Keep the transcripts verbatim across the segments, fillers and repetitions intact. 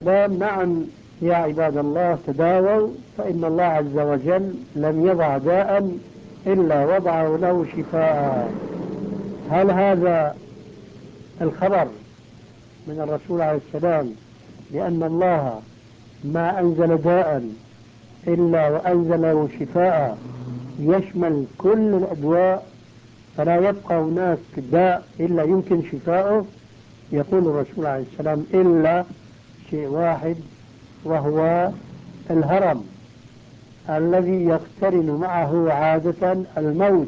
نعم يا عباد الله، تداووا فإن الله عز وجل لم يضع داء إلا وضعه له شفاء. هل هذا الخبر من الرسول عليه السلام لأن الله ما أنزل داء إلا وأنزله شفاء يشمل كل الأدواء، فلا يبقى هناك داء إلا يمكن شفاؤه؟ يقول الرسول عليه السلام إلا شيء واحد، وهو الهرم الذي يقترن معه عادة الموت،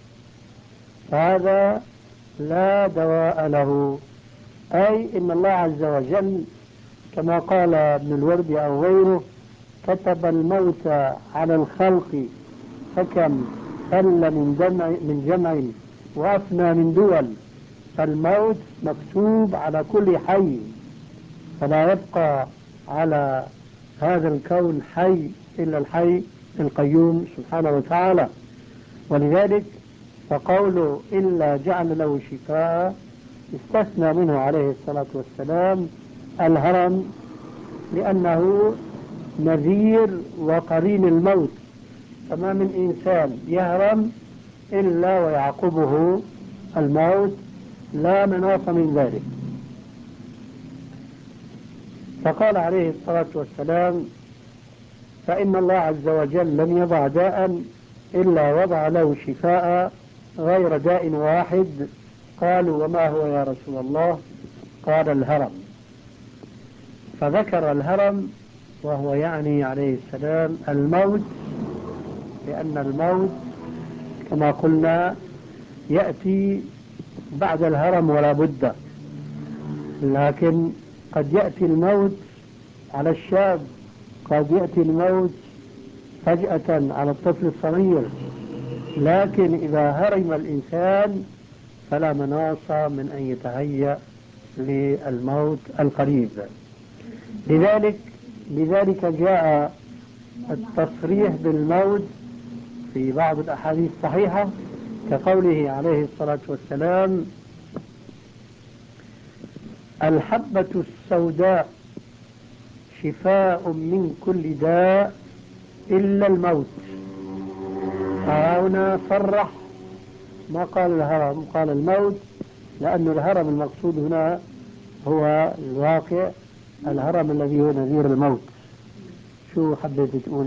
فهذا لا دواء له. أي إن الله عز وجل كما قال ابن الورد أو غيره كتب الموت على الخلق، فكم قل من جمع, من جمع وأفنى من دول، فالموت مكتوب على كل حي، فلا يبقى على هذا الكون حي إلا الحي القيوم سبحانه وتعالى. ولذلك فقوله إلا جعل له شفاء استثنى منه عليه الصلاة والسلام الهرم، لأنه نذير وقرين الموت، فما من إنسان يهرم إلا ويعقبه الموت، لا مناص من ذلك. فقال عليه الصلاة والسلام فإن الله عز وجل لم يضع داء إلا وضع له شفاء غير داء واحد. قالوا وما هو يا رسول الله؟ قال الهرم، فذكر الهرم وهو يعني عليه السلام الموت، لأن الموت كما قلنا يأتي بعد الهرم ولا بد، لكن قد يأتي الموت على الشاب، قد يأتي الموت فجأة على الطفل الصغير، لكن إذا هرم الإنسان فلا مناص من أن يتهيأ للموت القريب. لذلك لذلك جاء التصريح بالموت في بعض الأحاديث الصحيحة كقوله عليه الصلاة والسلام الحبة السوداء شفاء من كل داء إلا الموت. فهنا صرح، ما قال الهرم، قال الموت، لأن الهرم المقصود هنا هو الواقع، الهرم الذي هو نذير الموت. شو حبيت تقول؟